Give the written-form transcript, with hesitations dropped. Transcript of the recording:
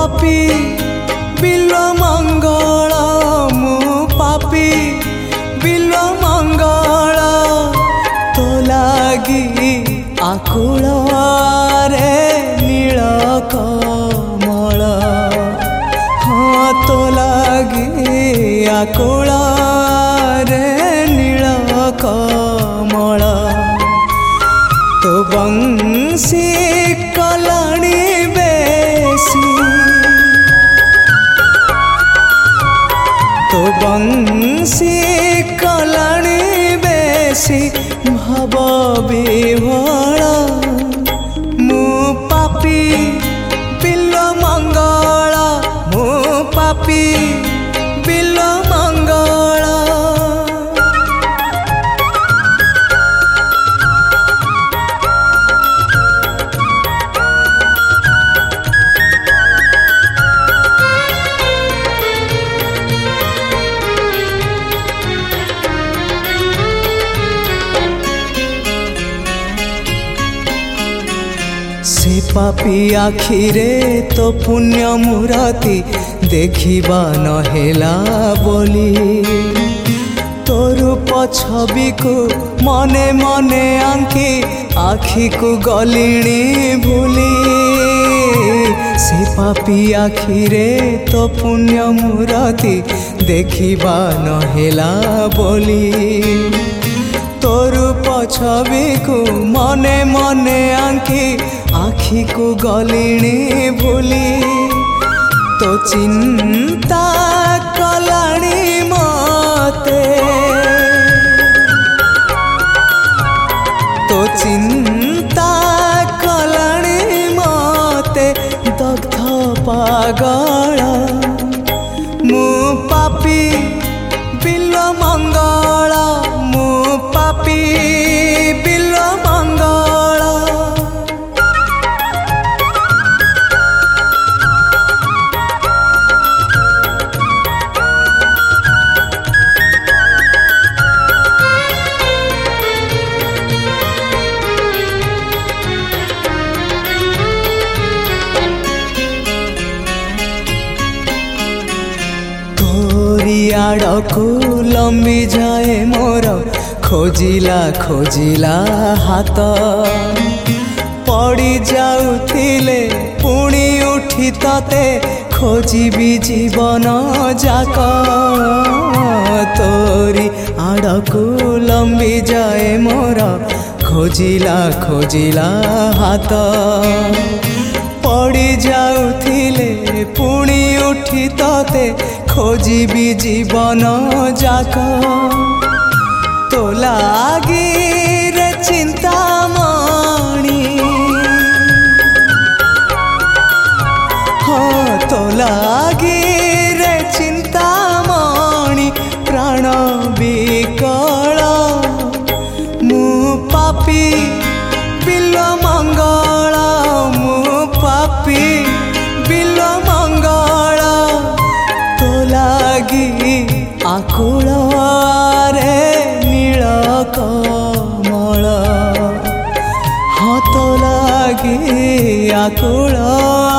पापी बिल्व मंगल मु पापी बिल्व मंगल तो लागी आकुल रे नील कमल हाँ तो लागी आकुल रे नील कमल तो बंसी कलाणी बेसी तो बंसी कलाणी बेसी भाव विभोल मु पापी बिल्व मंगल मु पापी बिल्व मंगल। से पापी आखिरे तो पुण्य मूर्ति देखिबा नहेला बोली तो रूप छवि को मने मने आंकी आखि को गलिणी भूली से पापी आखिरे तो पुण्य मूर्ति देखिबा नहेला बोली तो रूप छवि को मने मने आंकी आखि को गलिणी भूली तो चिंता कलाणी मते तो चिंता कलाणी मते दग्ध पागल मु पापी बिल्व मंगल मु पापी बिल्व मंगल। आड़कू लंबी जाए मोर खोजिला खोजिला हाथ पड़ी जाउथिले पुणी उठी तते खोजिबी जीवन जाक तोरी आड़कू लंबी जाए मोर खोजिला खोजिला हाथ पड़ी जाउथिले पुणी उठी तते खोजिबी जीवन जाक तो लागी रे चिंतामणि हाँ तो लागी रे चिंतामणि प्राण विकल मु पापी बिल्व मंगल मु पापी बिल्व मंगल तो लागी आकुल रे नील कमल हाँ तो लागी आकुल